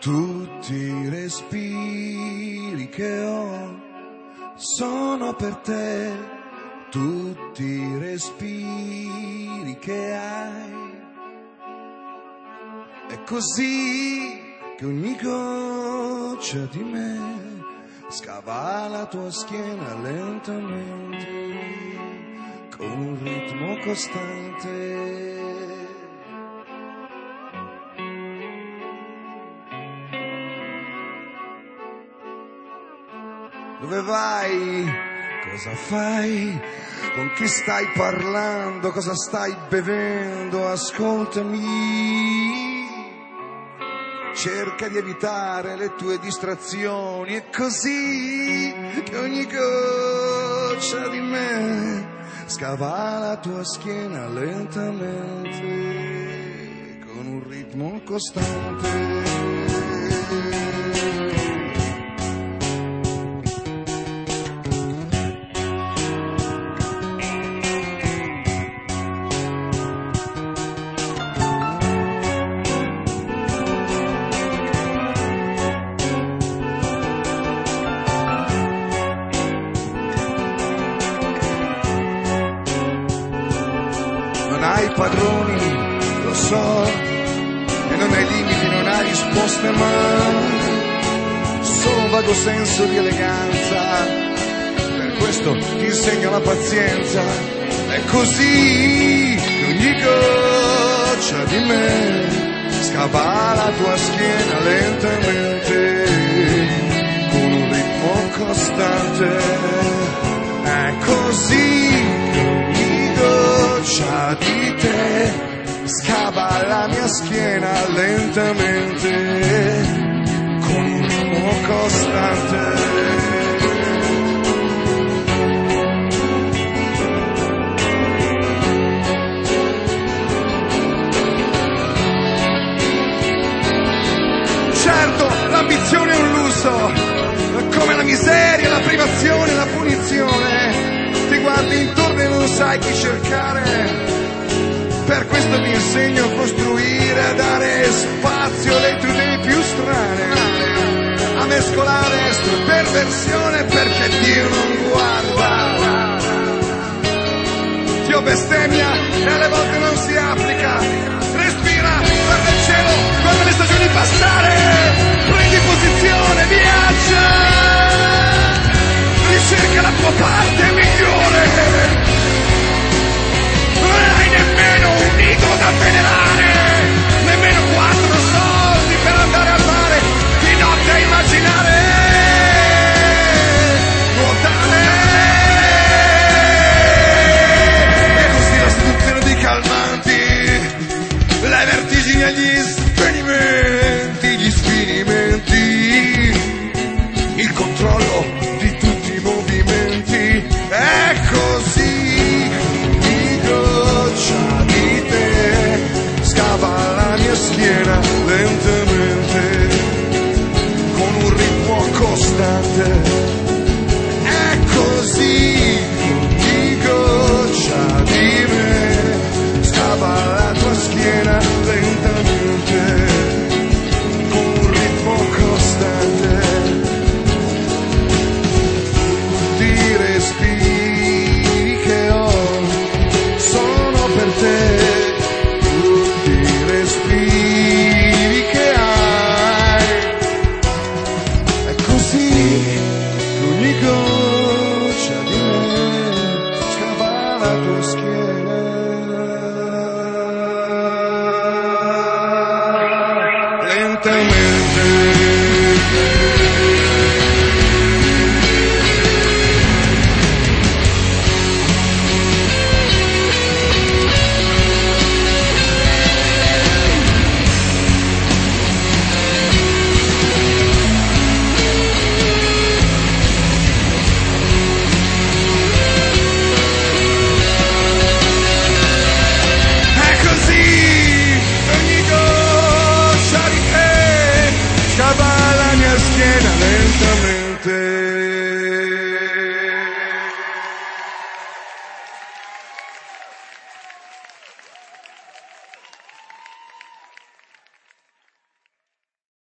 Tutti i respiri che ho sono per te, tutti i respiri che hai. È così che ogni goccia di me scava la tua schiena lentamente, con un ritmo costante. Dove vai? Cosa fai? Con chi stai parlando? Cosa stai bevendo? Ascoltami. Cerca di evitare le tue distrazioni. È così che ogni goccia di me scava la tua schiena lentamente, con un ritmo costante. Non hai padroni, lo so, e non hai limiti, non hai risposte, ma solo un vago senso di eleganza. Per questo ti insegno la pazienza. È così che ogni goccia di me scava la tua schiena lentamente, con un ritmo costante. È così che ogni goccia di te scava la mia schiena lentamente, con un ritmo costante. Certo, l'ambizione è un lusso, come la miseria, la privazione, la punizione. Ti guardi intorno e non sai chi cercare. Per questo vi insegno a costruire, a dare spazio alle tue idee più strane, a mescolare perversione perché Dio non guarda. Dio bestemmia e alle volte non si applica. Respira, guarda il cielo, guarda le stagioni passare.